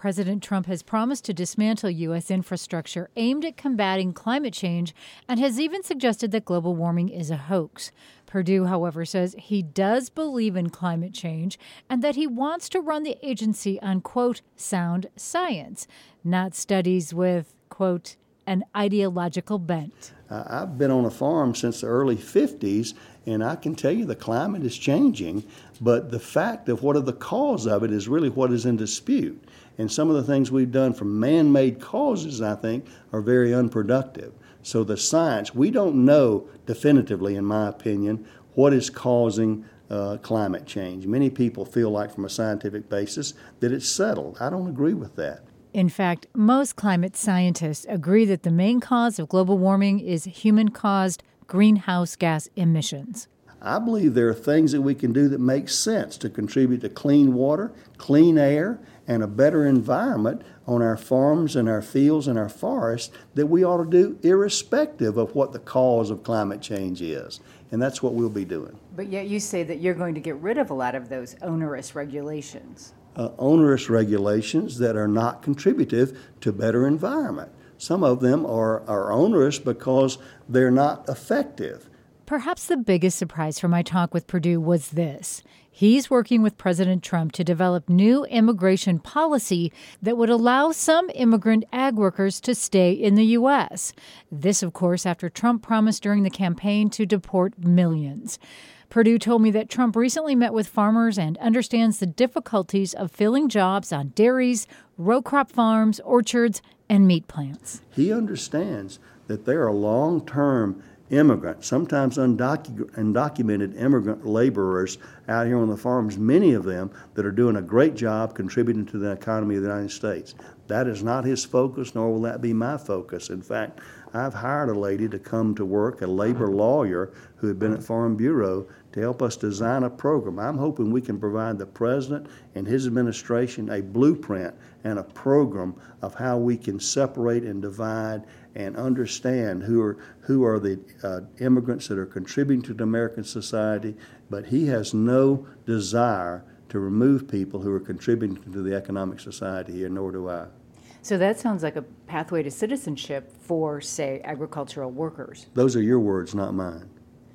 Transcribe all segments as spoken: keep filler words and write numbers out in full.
President Trump has promised to dismantle U S infrastructure aimed at combating climate change and has even suggested that global warming is a hoax. Perdue, however, says he does believe in climate change and that he wants to run the agency on, quote, sound science, not studies with, quote, an ideological bent. Uh, I've been on a farm since the early fifties, and I can tell you the climate is changing, but the fact of what are the cause of it is really what is in dispute. And some of the things we've done from man-made causes, I think, are very unproductive. So the science, we don't know definitively, in my opinion, what is causing uh, climate change. Many people feel like from a scientific basis that it's settled. I don't agree with that. In fact, most climate scientists agree that the main cause of global warming is human-caused greenhouse gas emissions. I believe there are things that we can do that make sense to contribute to clean water, clean air, and a better environment on our farms and our fields and our forests that we ought to do irrespective of what the cause of climate change is. And that's what we'll be doing. But yet you say that you're going to get rid of a lot of those onerous regulations. Uh, onerous regulations that are not contributive to better environment. Some of them are, are onerous because they're not effective. Perhaps the biggest surprise from my talk with Perdue was this. He's working with President Trump to develop new immigration policy that would allow some immigrant ag workers to stay in the U S. This, of course, after Trump promised during the campaign to deport millions. Perdue told me that Trump recently met with farmers and understands the difficulties of filling jobs on dairies, row crop farms, orchards, and meat plants. He understands that there are long-term immigrants, sometimes undocu- undocumented immigrant laborers out here on the farms, many of them that are doing a great job contributing to the economy of the United States. That is not his focus, nor will that be my focus. In fact, I've hired a lady to come to work, a labor lawyer who had been at Farm Bureau, to help us design a program. I'm hoping we can provide the president and his administration a blueprint and a program of how we can separate and divide and understand who are who are the uh, immigrants that are contributing to the American society. But he has no desire to remove people who are contributing to the economic society here, nor do I. So that sounds like a pathway to citizenship for, say, agricultural workers. Those are your words, not mine.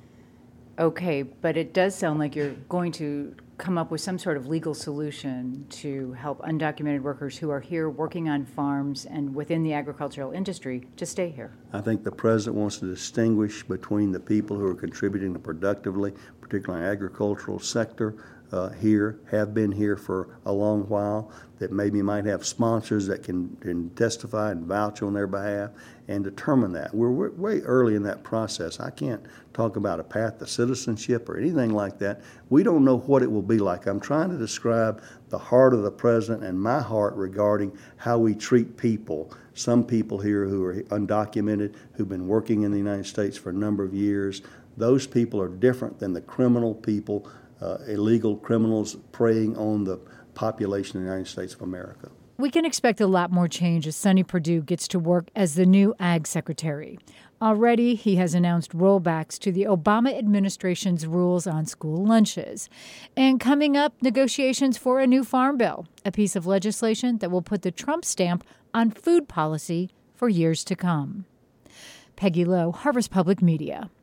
Okay, but it does sound like you're going to come up with some sort of legal solution to help undocumented workers who are here working on farms and within the agricultural industry to stay here. I think the president wants to distinguish between the people who are contributing productively, particularly in the agricultural sector, Uh, here, have been here for a long while, that maybe might have sponsors that can, can testify and vouch on their behalf and determine that. We're, we're way early in that process. I can't talk about a path to citizenship or anything like that. We don't know what it will be like. I'm trying to describe the heart of the president and my heart regarding how we treat people. Some people here who are undocumented, who've been working in the United States for a number of years, those people are different than the criminal people, Uh, illegal criminals preying on the population of the United States of America. We can expect a lot more change as Sonny Perdue gets to work as the new Ag Secretary. Already, he has announced rollbacks to the Obama administration's rules on school lunches. And coming up, negotiations for a new farm bill, a piece of legislation that will put the Trump stamp on food policy for years to come. Peggy Lowe, Harvest Public Media.